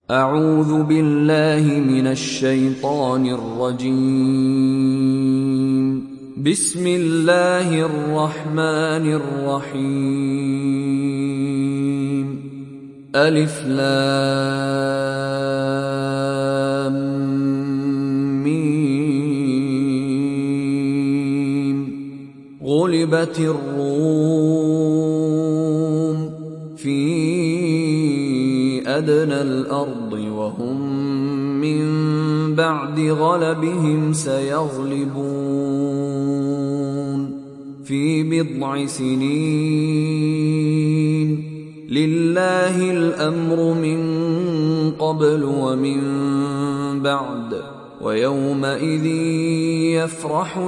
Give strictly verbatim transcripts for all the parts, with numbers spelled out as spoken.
أعوذ بالله من الشيطان الرجيم. بسم الله الرحمن الرحيم. ألف لام ميم. غلبت الروم في أدنى الأرض وهم من بعد غلبهم سيغلبون في بضع سنين. لله الأمر من قبل ومن بعد ويومئذ يفرح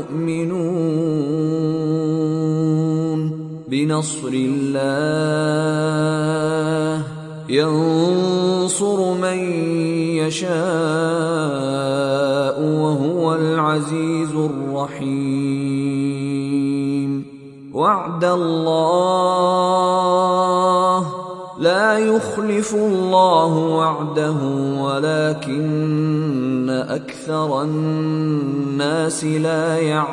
المؤمنون بنصر الله ينصر من يشاء وهو العزيز الرحيم. وعد الله لا يخلف الله وعده ولكن أكثر الناس لا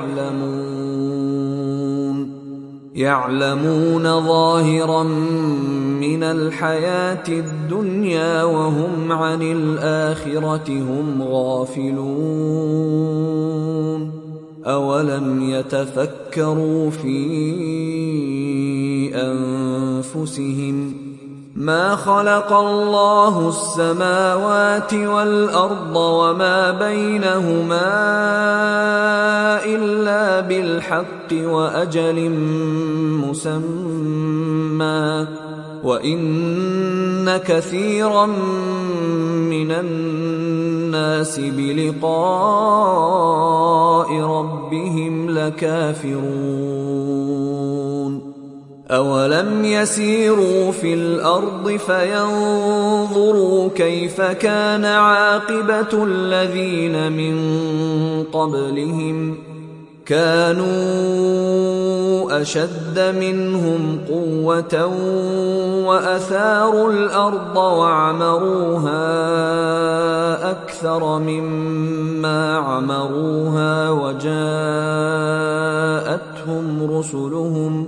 يعلمون. يعلمون ظاهرا من الحياة الدنيا وهم عن الآخرة هم غافلون. أولم يتفكروا في أنفسهم ما خلق الله السماوات والأرض وما بينهما إلا بالحق وأجل مسمى وإن كثيرا من الناس بلقاء ربهم لكافرون. أولم يسيروا في الأرض فينظروا كيف كان عاقبة الذين من قبلهم كانوا أشد منهم قوة وأثاروا الأرض وعمروها أكثر مما عمروها وجاءتهم رسلهم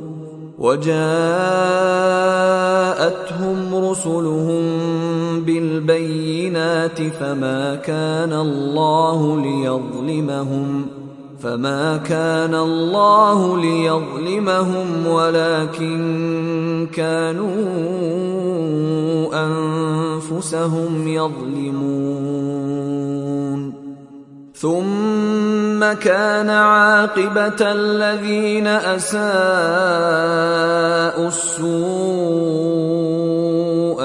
وجاءتهم رسلهم بالبينات فما كان الله ليظلمهم فما كان الله ليظلمهم ولكن كانوا أنفسهم يظلمون. ثم كان عاقبة الذين أساءوا السوء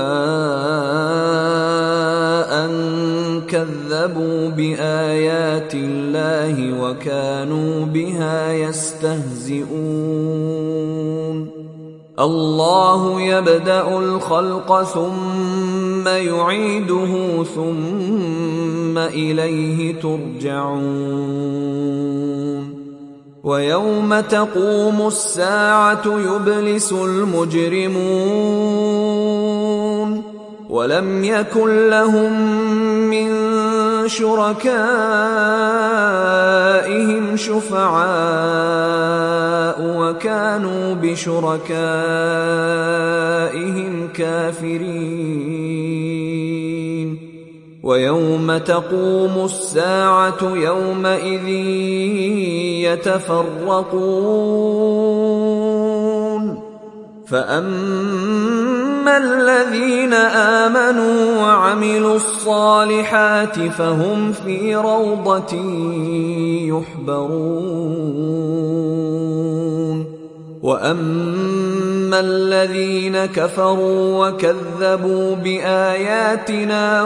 أن كذبوا بآيات الله وكانوا بها يستهزئون. الله يبدأ الخلق ثم يعيده ثم إليه ترجعون. ويوم تقوم الساعة يبلس المجرمون ولم يكن لهم من شركائهم شفعاء وكانوا بشركائهم كافرين. ويوم تقوم الساعة يومئذ يتفرقون فأما الذين آمنوا وعملوا الصالحات فهم في روضة يحبرون. وأما الذين كفروا وكذبوا بآياتنا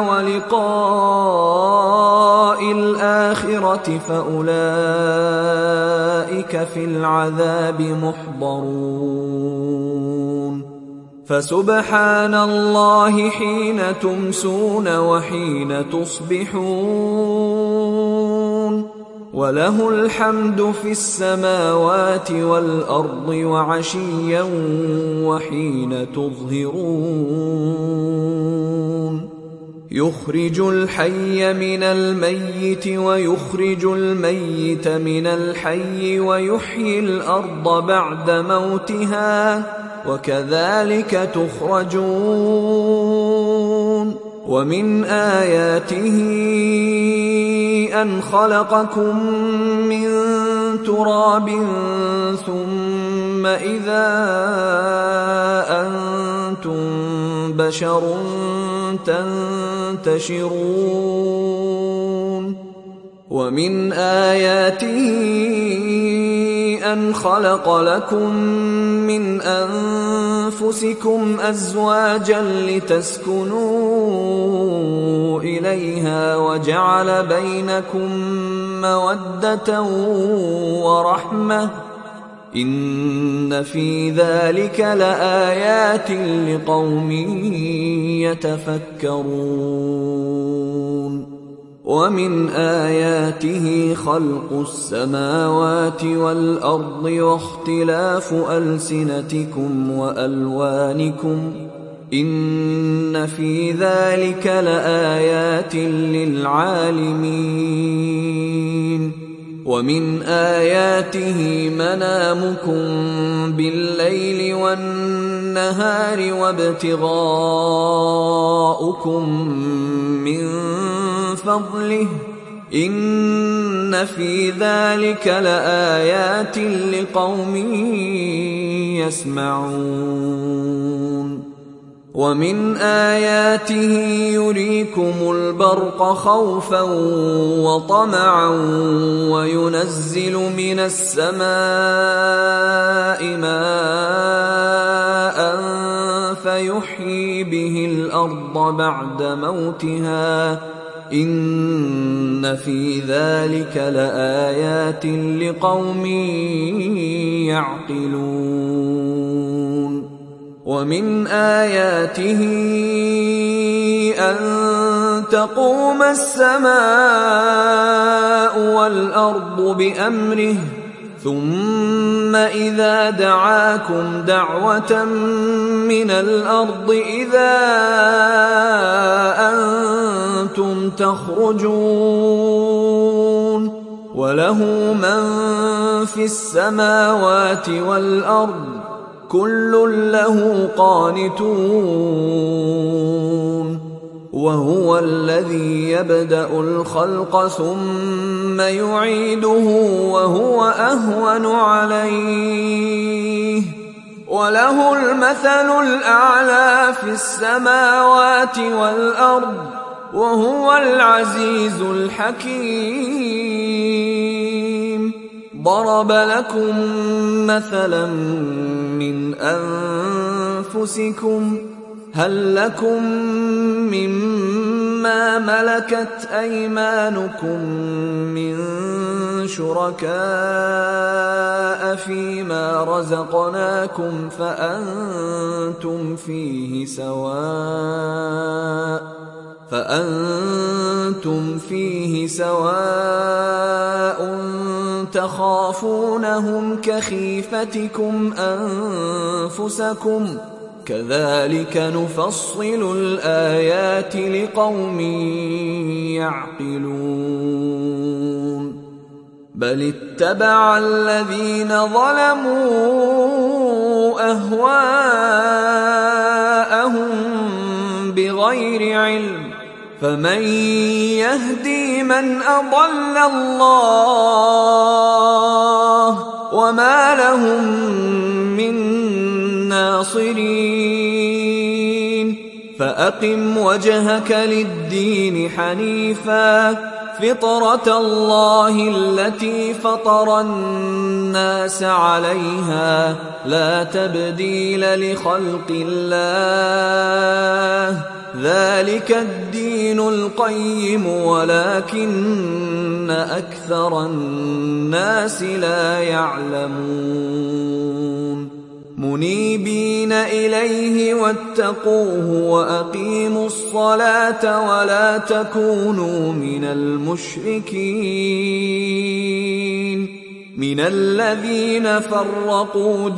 ولقاء الآخرة فأولئك في العذاب محضرون. فسبحان الله حين تمسون وحين تصبحون وله الحمد في السماوات والأرض وعشيا وحين تظهرون يخرج الحي من الميت ويخرج الميت من الحي ويحيي الأرض بعد موتها وكذلك تخرجون ومن آياته أن خلقكم من تراب ثم إذا أنتم بشر تنتشرون ومن آياته أن خلق لكم من أنفسكم أزواجا لتسكنوا إليها وجعل بينكم مودة ورحمة إن في ذلك لآيات لقوم يتفكرون ومن آياته خلق السماوات والأرض واختلاف ألسنتكم وألوانكم إن في ذلك لآيات للعالمين ومن آياته منامكم بالليل والنهار وابتغاؤكم من فضله إن في ذلك لآيات لقوم يسمعون ومن آياته يريكم البرق خوفا وطمعا وينزل من السماء ماء فيحيي به الأرض بعد موتها إن في ذلك لآيات لقوم يعقلون ومن آياته أن تقوم السماء والأرض بأمره ثم إذا دعاكم دعوة من الأرض إذا أنتم تخرجون وله من في السماوات والأرض كل له قانتون وهو الذي يبدأ الخلق ثم يعيده وهو أهون عليه وله المثل الأعلى في السماوات والأرض وهو العزيز الحكيم ضرب لكم مثلا من أنفسكم هل لكم مما ملكت أيمانكم من شركاء فيما رزقناكم فأنتم فيه سواء فأنتم فيه سواء تخافونهم كخيفتكم أنفسكم كذلك نفصل الآيات لقوم يعقلون بل اتبع الذين ظلموا أهواءهم بغير علم فمن يهدي من أضل الله وما لهم من ناصرين فأقم وجهك للدين حنيفا فطرة الله التي فطر الناس عليها لا تبديل لخلق الله ذلك الدين القيم ولكن أكثر الناس لا يعلمون منيبين إليه واتقوه وأقيموا الصلاة ولا تكونوا من المشركين من الذين فرقوا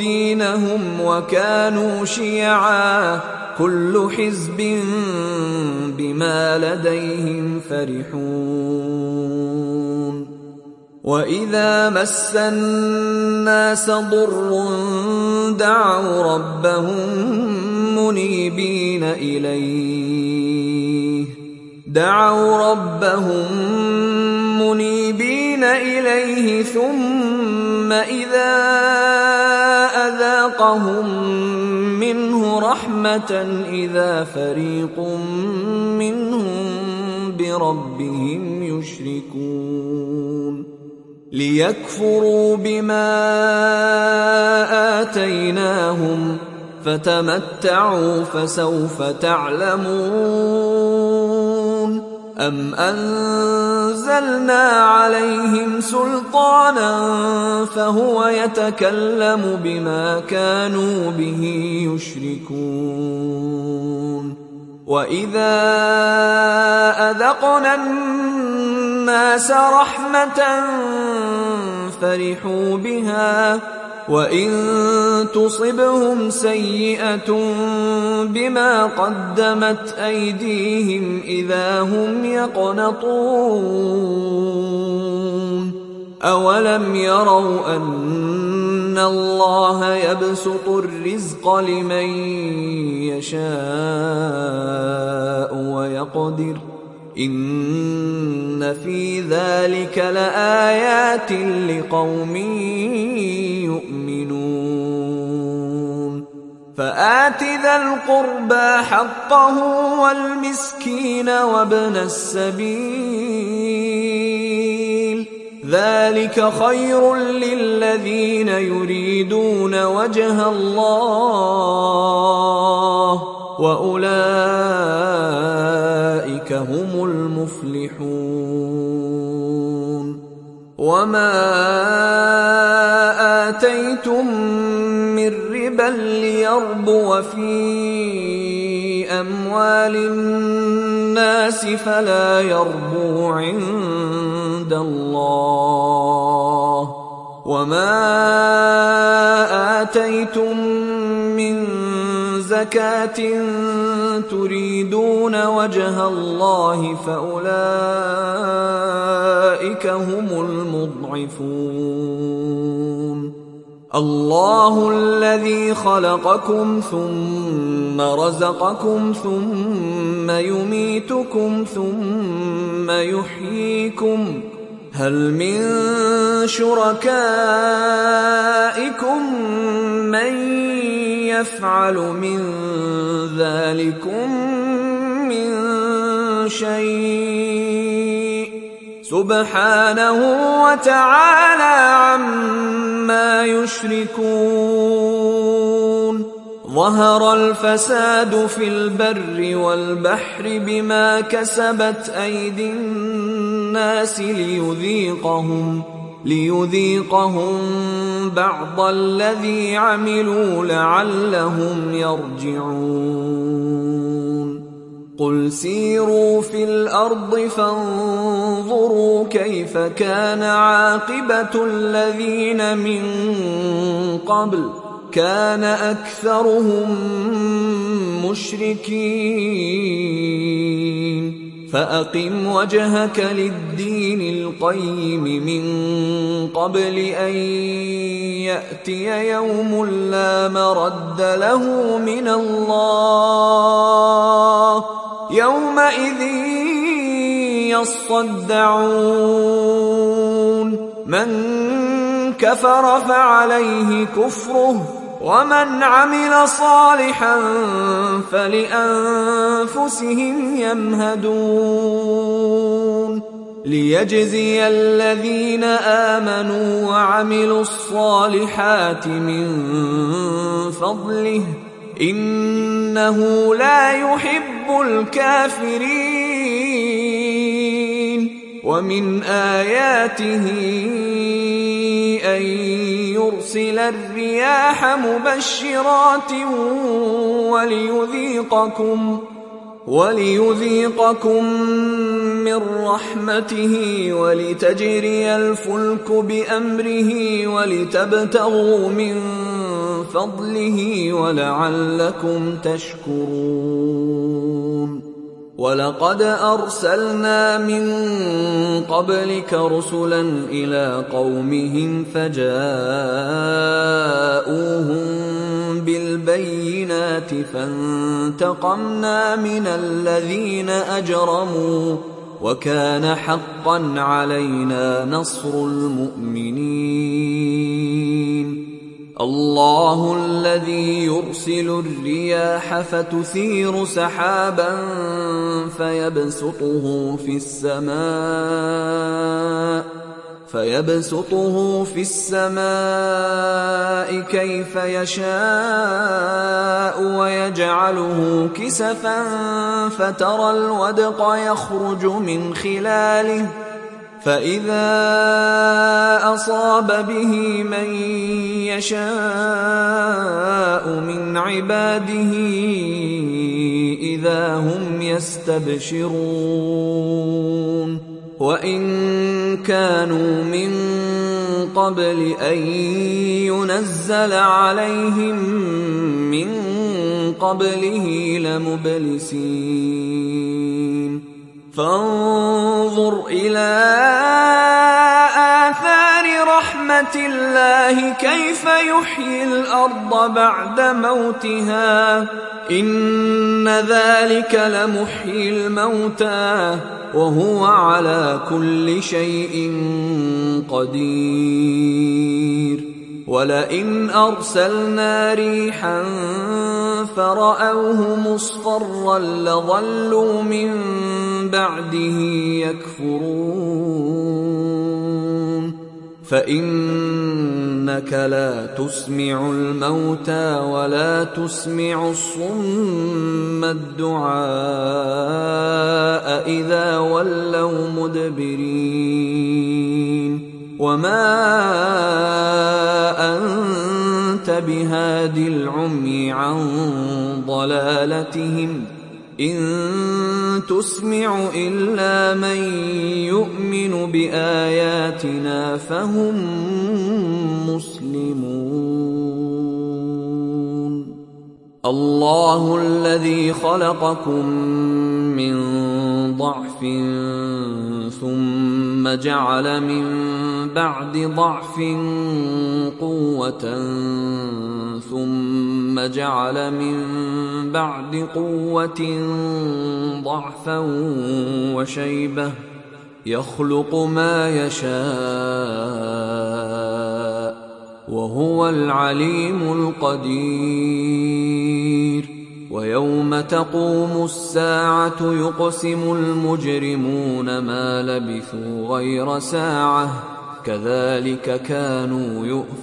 دينهم وكانوا شيعا كل حزب بما بما لديهم فرحون وإذا مس الناس ضر دعوا ربهم منيبين إليه دعوا ربهم منيبين إليه ثم إذا أذاقهم منه رحمة إذا فريق منهم بربهم يشركون ليكفروا بما آتيناهم فتمتعوا فسوف تعلمون أم أنزلنا عليهم سلطانا فهو يتكلم بما كانوا به يشركون وإذا أذقنا الناس رحمة فرحوا بها وإن تصبهم سيئة بما قدمت أيديهم إذا هم يقنطون أولم يروا أن الله يبسط الرزق لمن يشاء ويقدر إن في ذلك لآيات لقوم يؤمنون فآت ذا القربى حقه والمسكين وابن السبيل ذلك خير للذين يريدون وجه الله وأولئك هم المفلحون وما آتيتم من ربا ليربو في أموال الناس فلا يربو عند الله وما آتيتم من زكاة تريدون وجه الله فأولئك هم المضعفون الله الذي خلقكم ثم رزقكم ثم يميتكم ثم يحييكم هل من شركائكم من يفعل من ذلكم من شيء سبحانه وتعالى عما يشركون ظهر الفساد في البر والبحر بما كسبت أيدي الناس ليذيقهم ليذيقهم بعض الذي عملوا لعلهم يرجعون قل سيروا في الأرض فانظروا كيف كان عاقبة الذين من قبل كان أكثرهم مشركين فأقم وجهك للدين القيم من قبل أن يأتي يوم لا مرد له من الله يومئذ يصدعون من كفر فعليه كفره ومن عمل صالحا فلأنفسهم يمهدون ليجزي الذين آمنوا وعملوا الصالحات من فضله إنه لا يحب الكافرين ومن آياته أن يرسل الرياح مبشرات وليذيقكم وليذيقكم من رحمته ولتجري الفلك بأمره ولتبتغوا من فضله ولعلكم تشكرون ولقد أرسلنا من قبلك رسلا إلى قومهم فجاءوهم بالبينات فانتقمنا من الذين أجرموا وكان حقا علينا نصر المؤمنين. الله الذي يرسل الرياح فتثير سحابا فيبسطه في السماء فيبسطه في السماء كيف يشاء ويجعله كسفا فترى الودق يخرج من خلاله فإذا أصاب به من يشاء من عباده إذا هم يستبشرون. وإن كانوا من قبل أن ينزل عليهم من قبله لمبلسين. فانظر إلى آثار رحمة الله كيف يحيي الأرض بعد موتها إن ذلك لمحيي الموتى وهو على كل شيء قدير. ولئن أرسلنا ريحا فرأوه مصفرا لظلوا من بعده يكفرون. فإنك لا تسمع الموتى ولا تسمع الصم الدعاء إذا ولوا مدبرين. وما أنت بهاد العمي عن ضلالتهم إن تسمع إلا من يؤمن بآياتنا فهم مسلمون. الله الذي خلقكم من ضعف ثم جعل من بعد ضعف قوة ثم جعل من بعد قوة ضعفا وشيبة يخلق ما يشاء وهو العليم القدير. ويوم تقوم الساعة يقسم المجرمون ما لبثوا غير ساعة كذلك كانوا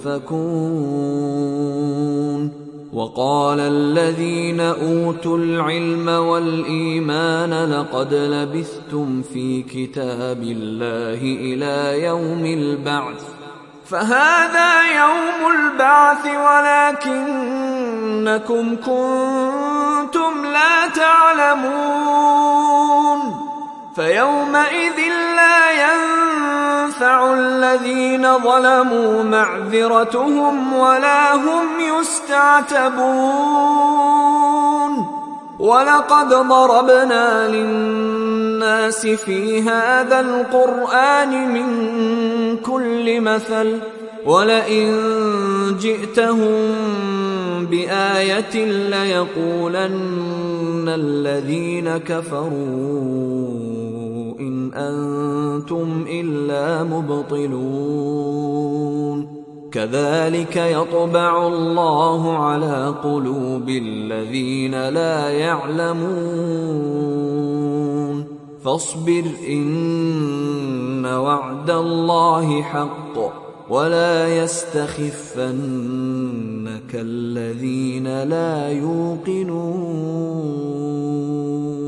يؤفكون. وقال الذين أوتوا العلم والإيمان لقد لبثتم في كتاب الله إلى يوم البعث فهذا يوم البعث ولكنكم كنتم لا تعلمون. فيومئذ لا ينفع الذين ظلموا معذرتهم ولا هم يستعتبون. ولقد ضربنا للناس في هذا القرآن من كل مثل ولئن جئتهم بآية ليقولن الذين كفروا إن أنتم إلا مبطلون. كذلك يطبع الله على قلوب الذين لا يعلمون. فاصبر إن وعد الله حق ولا يستخفنك الذين لا يوقنون.